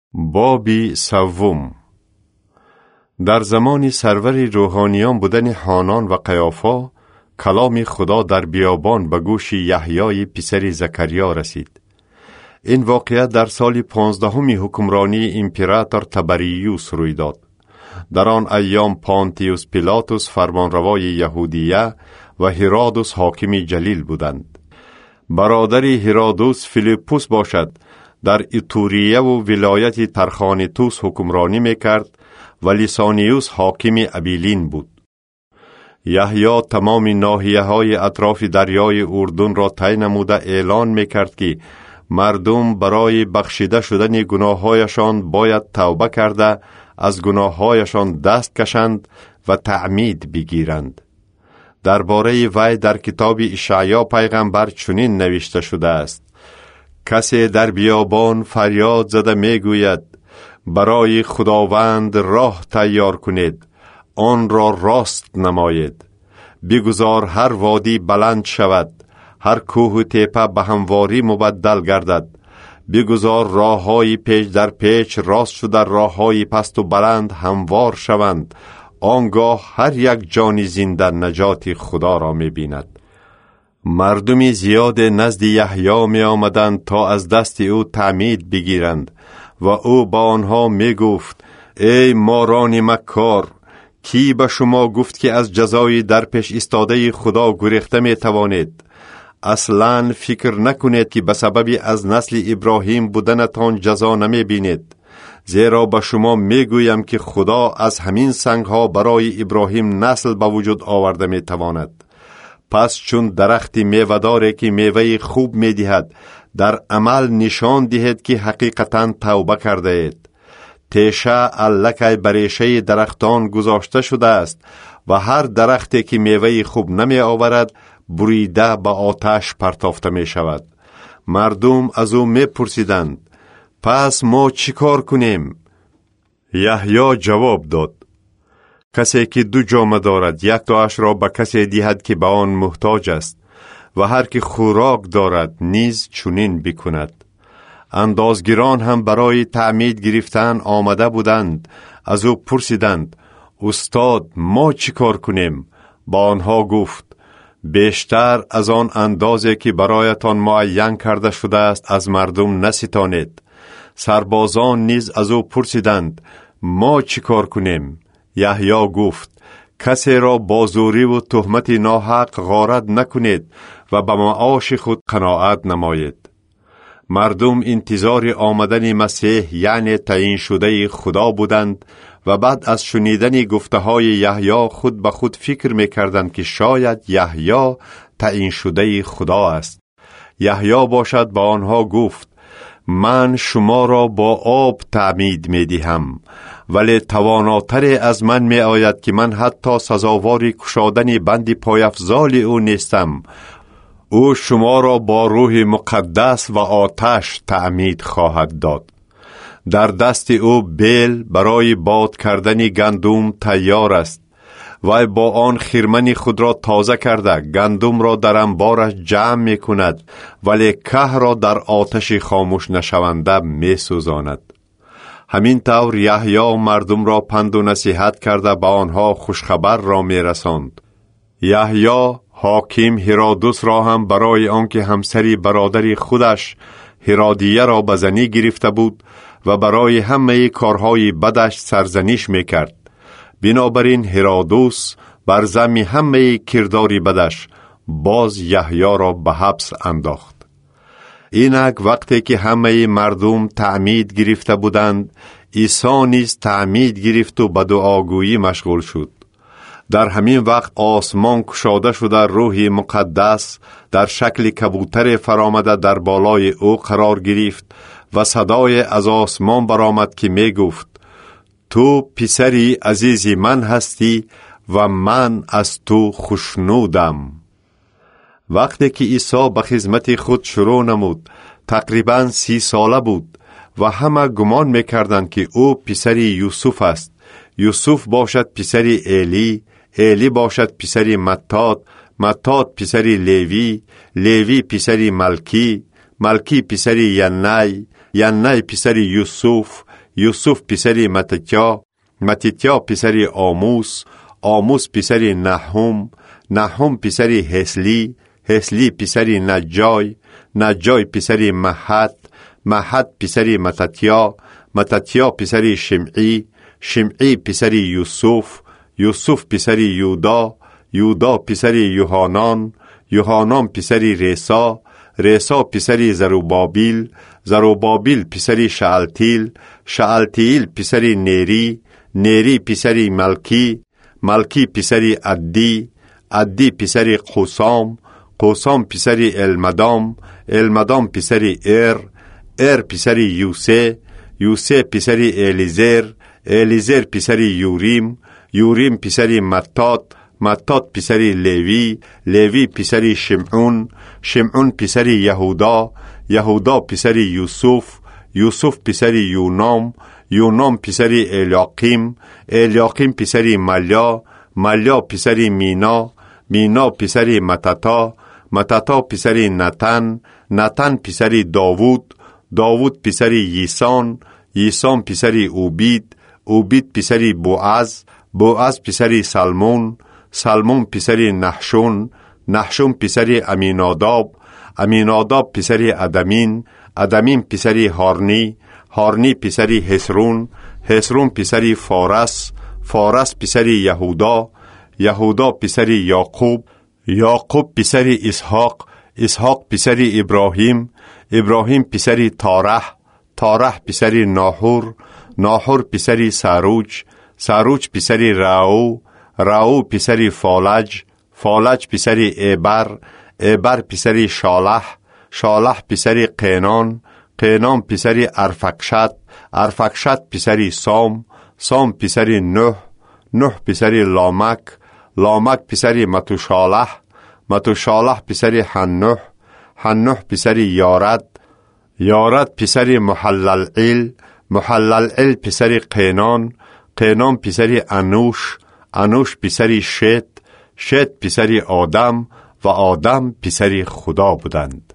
بابی سوم. در زمان سرور روحانیان بودن حانان و قیافا، کلام خدا در بیابان به گوش یحیای پسر زکریا رسید. این واقعه در سال 15 حکمرانی امپراتور تبریوس روی داد. در آن ایام پانتیوس پیلاتوس فرمانروای یهودیه و هرودوس حاکم جلیل بودند. برادری هرودوس فیلیپوس باشد در ایتوریه و ولایت ترخانیتوس حکمرانی میکرد و لیسانیوس حاکم ابیلین بود. یحیی تمام ناحیه های اطراف دریای اردن را طی نموده اعلان میکرد که مردم برای بخشیده شدن گناههایشان باید توبه کرده از گناههایشان دست کشند و تعمید بگیرند. درباره وی در کتاب اشعیا پیغمبر چنین نوشته شده است: کسی در بیابان فریاد زده میگوید برای خداوند راه تیار کنید، آن را راست نمایید. بگذار هر وادی بلند شود، هر کوه و تپه به همواری مبدل گردد. بگذار راههای پیچ در پیچ راست شده، راههای پست و بلند هموار شوند. آنگاه هر یک جان زنده نجات خدا را می‌بیند. مردمی زیاد نزد یحیی می آمدند تا از دست او تعمید بگیرند و او با آنها می گفت: ای ماران مکار، کی به شما گفت که از جزای در پیش ایستاده خدا گریخته می توانید؟ اصلاً فکر نکنید که به سبب از نسل ابراهیم بودنتان جزا نمی بینید. زیرا به شما می گویم که خدا از همین سنگ ها برای ابراهیم نسل به وجود آورده می تواند. پس چون درخت میوه‌داری که میوه خوب می‌دهد در عمل نشان دهید که حقیقتاً توبه کرده اید. تیشه الکی بریشه درختان گذاشته شده است و هر درختی که میوه خوب نمی آورد بریده به آتش پرتافته می شود. مردم از او می پرسیدند: پس ما چی کار کنیم؟ یحیی جواب داد: کسی که 2 جامه دارد یک تایش را به کسی دهد که به آن محتاج است و هر که خوراک دارد نیز چنین بکند. اندازگیران هم برای تعمید گرفتن آمده بودند. از او پرسیدند: استاد، ما چی کار کنیم؟ با آنها گفت: بیشتر از آن اندازه که برایتان معین کرده شده است از مردم نستانید. سربازان نیز از او پرسیدند: ما چی کار کنیم؟ یحیی گفت: کسی را با زوری و تهمت ناحق غارت نکنید و به معاش خود قناعت نمایید. مردم انتظار آمدن مسیح یعنی تعیین شده خدا بودند و بعد از شنیدن گفته های یحیی خود به خود فکر می‌کردند که شاید یحیی تعیین شده خدا است. یحیی باشد با آنها گفت: من شما را با آب تعمید می‌دهم، ولی تواناتر از من می آید که من حتی سزاوار کشادن بند پایفزال او نیستم. او شما را با روح مقدس و آتش تعمید خواهد داد. در دست او بیل برای باد کردن گندم تیار است و با آن خرمن خود را تازه کرده گندم را در انبارش جمع می کند، ولی که را در آتش خاموش نشونده می سوزاند. همین طور یحیی مردم را پند و نصیحت کرده به آنها خوشخبر را می رساند. یحیی حاکم هرودوس را هم برای آنکه همسری برادری خودش هرودیه را به زنی گرفته بود و برای همه کارهای بدش سرزنش می کرد. بنابراین هرودوس بر ذم همه کرداری بدش باز یحیی را به حبس انداخت. اینک وقتی که همه مردم تعمید گرفته بودند، عیسی نیز تعمید گرفت و به دعاگویی مشغول شد. در همین وقت آسمان گشاده شده، روح مقدس در شکل کبوتر فرآمده در بالای او قرار گرفت و صدای از آسمان برآمد که می گفت: تو پسری عزیز من هستی و من از تو خوشنودم. وقتی که عیسی به خدمت خود شروع نمود، تقریباً 30 ساله بود و همه گمان می‌کردند که او پسر یوسف است. یوسف باشد پسر ایلی، ایلی باشد پسر متات، متات پسر لیوی، لیوی پسر ملکی، ملکی پسر ینی، ینی پسر یوسف، یوسف پسر متتیا، متتیا پسر آموس، آموس پسر نحوم، نحوم پسر حسلی، حسلی پسر نجای، نجای پسر مهد، مهد پسر متتیا، متتیا پسر شمعی، شمعی پسر یوسف، یوسف پسر یودا، یودا پسر یوحانان، یوحانان پسر ریسا، ریسا پسر زروبابیل، زروبابیل پسر شعلتیل، شعلتیل پسر نیری، نیری پسر ملکی، ملکی پسر عدی، عدی پسر قوسام، قوسام پسر المدام، المدام پسر ار پسر یوسه، یوسه پسر الیزر، الیزر پسر یوریم، یوریم پسر متات، متات پسر لیوی، لیوی پسر شمعون، شمعون پسر یهودا، یهودا پسر یوسف، یوسف پسر یونام، یونام پسر الیاقیم، الیاقیم پسر ملیا، ملیا پسر مینا، مینا پسر متتا، متتا پسر نتن، نتن پسر داوود، داوود پسر ییسان، ییسان پسر اوبید، اوبید پسر بوعز، بوعز پسر سلمون، سلمون پسر نحشون، نحشون پسر امیناداب، امیناداب پسر ادمین، ادمین پسر هارنی، هارنی پسر حسرون، حسرون پسر فارس، فارس پسر یهودا، یهودا پسر یعقوب، یعقوب پسر اسحاق، اسحاق پسر ابراهیم، ابراهیم پسر تارح، تارح پسر ناحور، ناحور پسر سروج، سروج پسر راو، راو پسر فالج، فالج پسر ایبر، ایبر پسر شالح، شالح پسر قینان، قینان پسر ارفکشد، ارفکشد پسر سام، سام پسر نوح، نوح پسر لامک، لامک پسر متوشالح، متوشالح پسر حنوح، حنوح پسر یارد، یارد پسر محللعیل، محللعیل پسر قینان، قینان پسر انوش، انوش پسر شت، شت پسر آدم و آدم پسر خدا بودند.